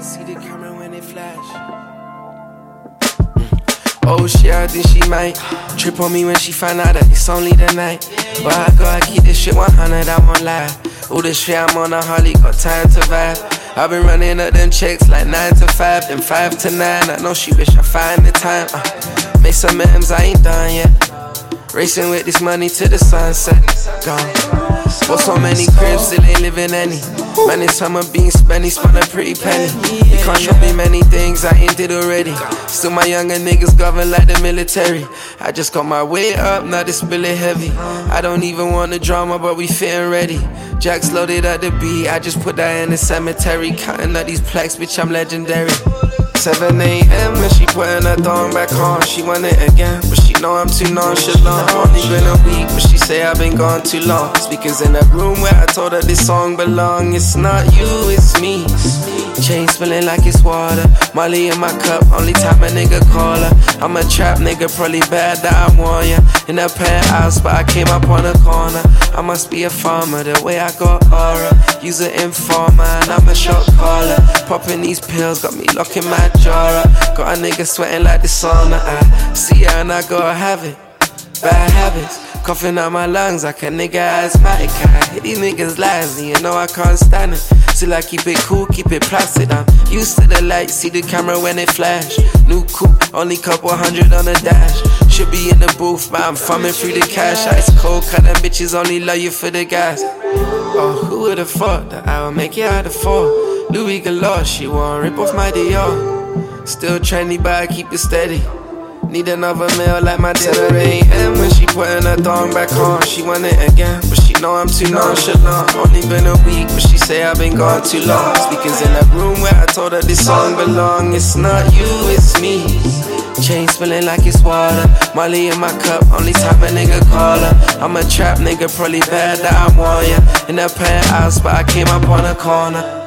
light, see the camera when it flash. Oh shit, I think she might trip on me when she find out that it's only the night. But I gotta keep this shit 100, I won't lie. All this shit, I'm on a Harley, got time to vibe. I've been running up them checks like 9 to 5, then 5 to 9. I know she wish I find the time. Make some M's, I ain't done yet. Racing with this money to the sunset. Gone. Bought so many cribs, still ain't living any. Man, it's summer being spent, he spun a pretty penny. You can't show me many things I ain't did already. Still my younger niggas govern like the military. I just got my weight up, now this really heavy. I don't even want the drama, but we fitting ready. Jack's loaded at the beat, I just put that in the cemetery. Counting up these plaques, bitch, I'm legendary. 7 a.m. and she putting her thong back on. She want it again, but she know I'm too nonchalant. Only been a week, but she say I've been gone too long. Speakers in the room where I told her this song belong. It's not you, it's me. Chain spilling like it's water. Molly in my cup, only time a nigga call her. I'm a trap nigga, probably bad that I want ya. In a penthouse, but I came up on a corner. I must be a farmer, the way I got aura. Use an informer, and I'm a shot caller. Popping these pills, got me locking my jaw up. Got a nigga sweating like the sauna. I see her and I gotta have it. Bad habits, coughing out my lungs like a nigga asthmatic. I hit these niggas lies, and you know I can't stand it. Still I keep it cool, keep it placid. I'm used to the light, see the camera when it flash. New coupe, only couple hundred on the dash. Should be in the booth, but I'm thumbing through the cash. Ice cold, cut them bitches only love you for the gas. Oh, who would've thought that I would make it out of 4? Louis galore, she won't rip off my Dior. Still trendy, but I keep it steady. Need another meal like my 7 a.m. when she putting her thong back on. She want it again, but she know I'm too nonchalant. Only been a week, but she say I've been gone too long. Speakers in the room where I told her this song belong. It's not you, it's me. Chain spilling like it's water. Molly in my cup, only time a nigga call her. I'm a trap nigga, probably bad that I want ya. In a penthouse, but I came up on a corner.